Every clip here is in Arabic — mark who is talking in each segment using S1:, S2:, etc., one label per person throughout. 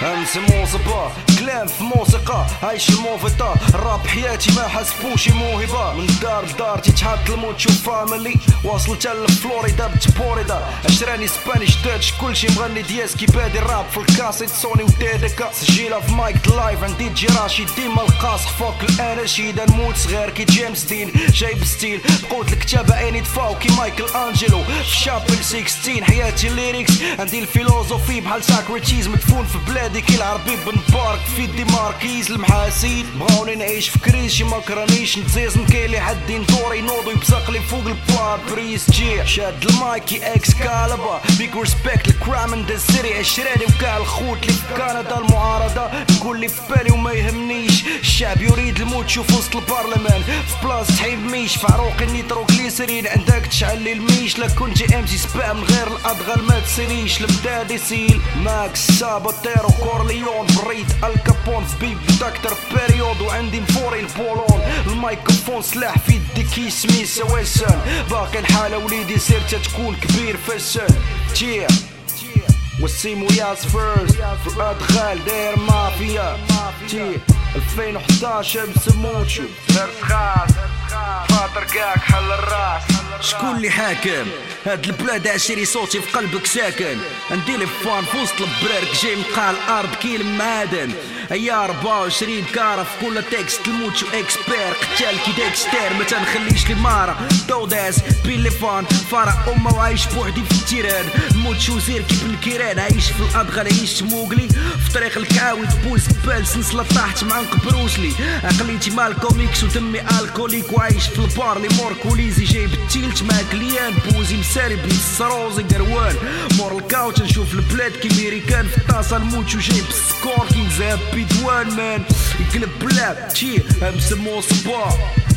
S1: نسمو صبا كلام في موسيقى عايش الموفيطا الراب حياتي ما حسبوش موهبة من دار لدار تيتحط الموت شوف فاميلي واصلت لفلوريدا بتبوريدا عشراني سبانيش داتش كلشي مغني دياسكي بادي الراب في الكاسيت سوني وديدكا سجيلة في مايك لايف عندي جي راشي ديما القاصح فوق الاناشيد نموت صغير كي جيمس دين جايب ستيل قوت الكتابة عيني دفاو كي مايكل انجلو في شابل 16 حياتي الليريكس عندي الفيلوزوفي بحال ساكريتيز مدفون في بلادي كي العربي بن بارك في دي ماركيز المحاسيد بغاوني نعيش في كريشي ما كرانيش نتزيز نكيلي حدي ندوري نوضو يبزقلي فوق البار بريس جي شاد المايكي اكس كالبا بيك ريسبكت الكرام ان ذا سيتي عشراني وكاع الخوت اللي في كندا المعارضة نقول لي في بالي وما يهمنيش الشعب يريد الموت شوف وسط البرلمان في بلاص تحيب ميش في عروقي نيتروغليسرين عندك تشعل لي الميش لا كنت ام سي سبام من غير الادغال ما تسريش المدادي سيل ماكس سابوتيرو كورليون بريد الكابون في بيب دكتور بيريود وعندي مفوري البولون الميكروفون سلاح في يدي كيسمي سويسن باقي الحالة وليدي سيرتا تكون كبير فسن تيه والسيمو ياس فيرست في الادغال داير مافيا تيه 2011 مسموتشو درت خاص فاطر كاك حل الراس شكون اللي حاكم هاد البلاد عشري صوتي في قلبك ساكن ندير فان في وسط البرارك جاي نلقى الارض كي المعادن هيا 24 كارة في كل تكست الموتشو اكسبير قتال كي ديكستير ما تنخليش لي مارا دوداس بيليفون فرع امه وعايش بوحدي في التيران موتشو زير كيف الكيران عايش في الادغال عيش موغلي في طريق الكعاوي تبوز قبال سلسلة طاحت مع بروسلي عقليتي مال كوميكس ودمي الكوليك وعايش في البار لي مور كوليزي جايب التيلت مع كليان بوزي مسالي بنص روزي قروان مور الكاوتش نشوف البلاد كي ميريكان في الطاسة الموتشو جايب السكور كي نزاب بيدوان مان يقلب بلاب تشي مسمو صبا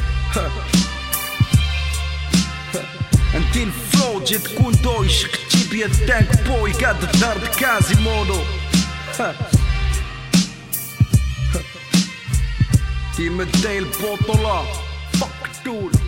S1: انتي الفلو جي تكون دوي شقتي بيا التانك بوي قاد الدار بكازي مودو تيم الداي البطولة فك دول